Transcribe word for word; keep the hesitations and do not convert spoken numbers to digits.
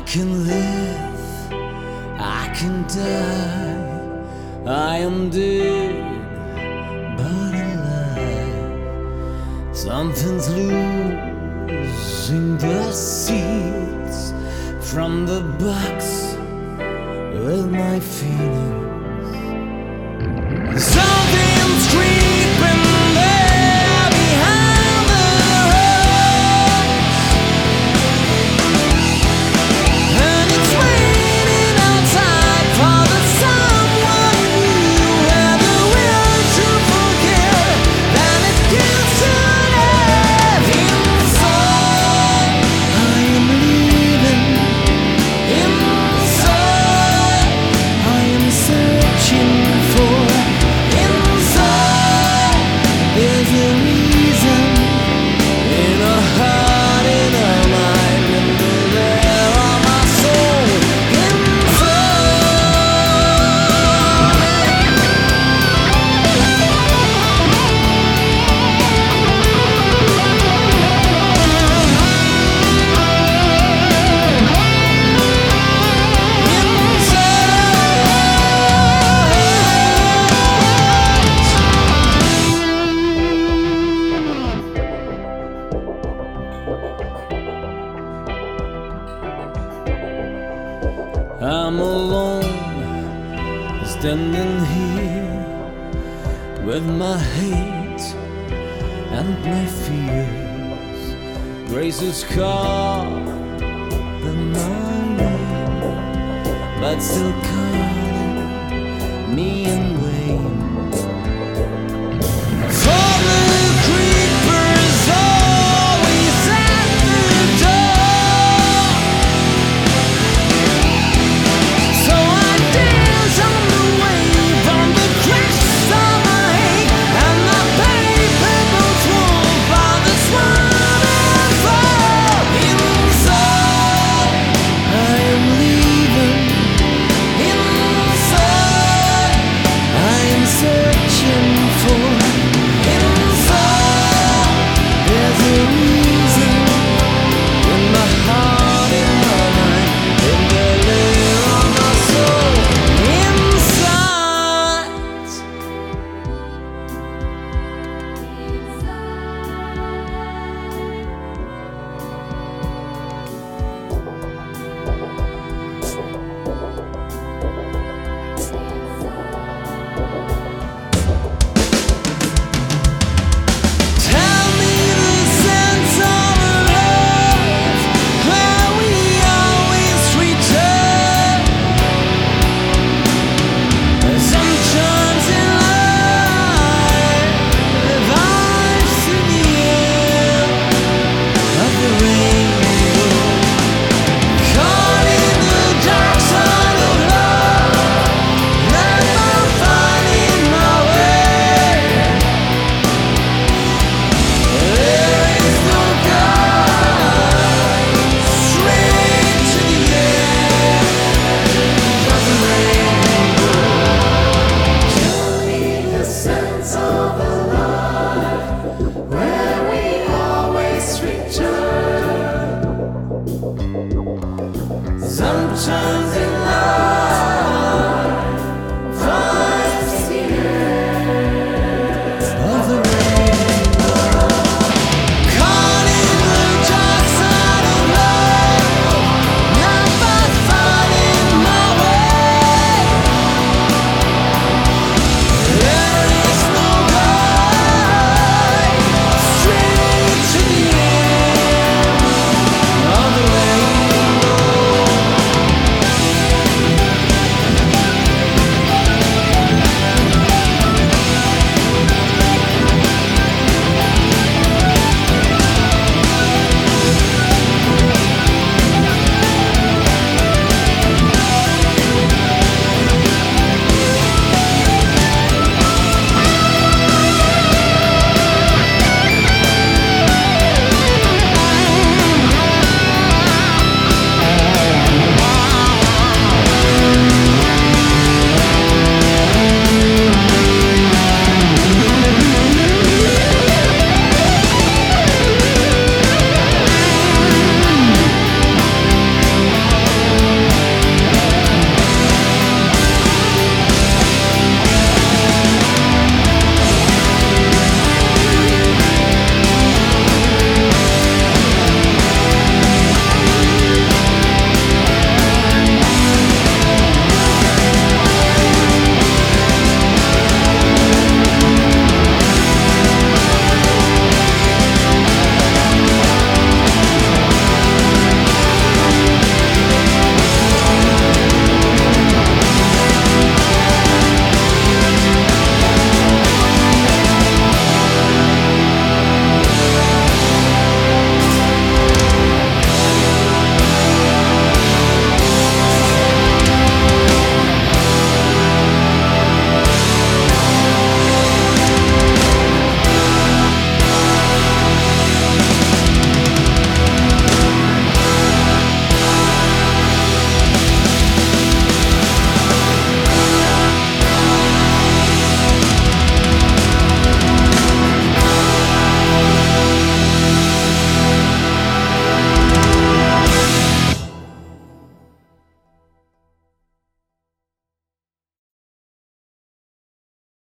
can live, I can die. I am dead, but alive. Something's losing the seeds from the box with my feelings. Something's creeping there behind the rocks, and it's waiting outside for the someone new. And the will to forget, then it gets to live inside. I am leaving inside. I am searching for. There's a reason in a heart, in a mind, in the lair of my soul I'm alone, standing here with my hate and my fears. Grace is carved in my name, but still calling me in